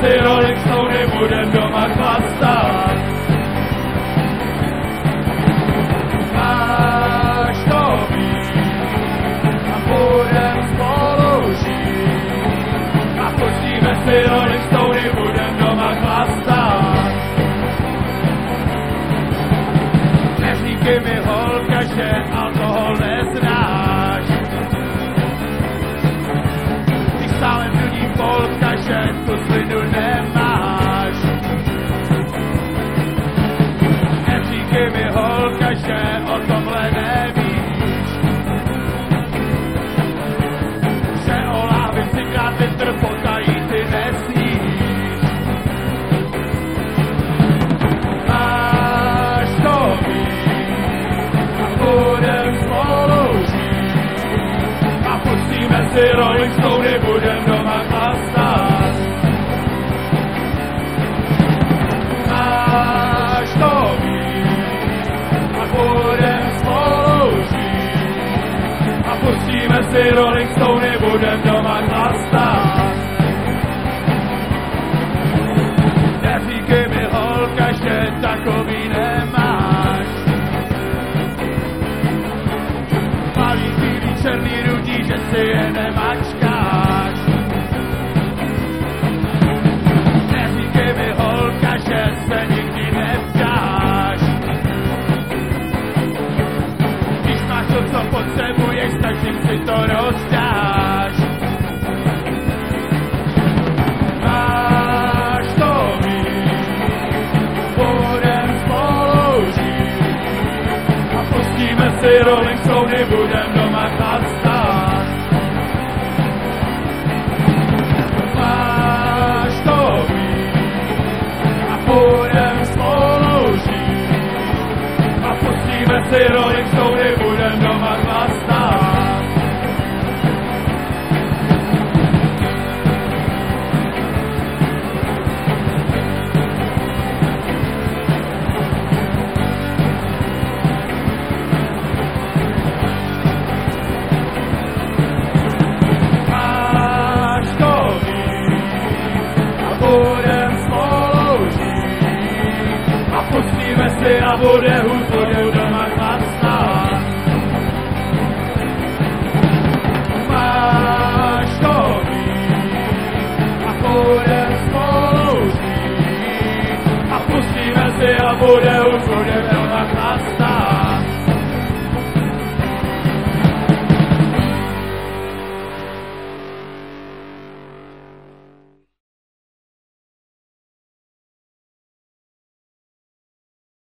si Rolling Stony, budem doma chlastat. Máš to víc a budem spolu žít. A pustíme si Rolling Stony, budem doma chlastat. Neříkej mi holka, že alkohol neznáš. Když stále vlní polka, že tu slidu nemáš. Neříkej mi holka, že o tomhle nevíš. Že o láhvi 3x litr potají ty nesníš. Máš to víc a budem spolu žít. A pustíme si Rolling Stony, budem doma chlastat. Máš to víc a budem spolu žít. A pustíme si Rolling Stony, budem doma chlastat. Neříkej mi holka, že takový nemáš. Malý, bílý, černý, rudý, že si je nemačkáš. Neříkej mi holka, že se nikdy nevzdáš. Když máš to, co potřebuješ, tak jim si to rozdáš. Máš to víc, budem spolu žít. A pustíme si Rolling Stony, budem doma chlastat. Máš to víc a budem spolu žít. A pustíme si Rolling Stony, budem doma chlastat. Máš to víc a budem spolu žít. A pustíme si a bude hůř,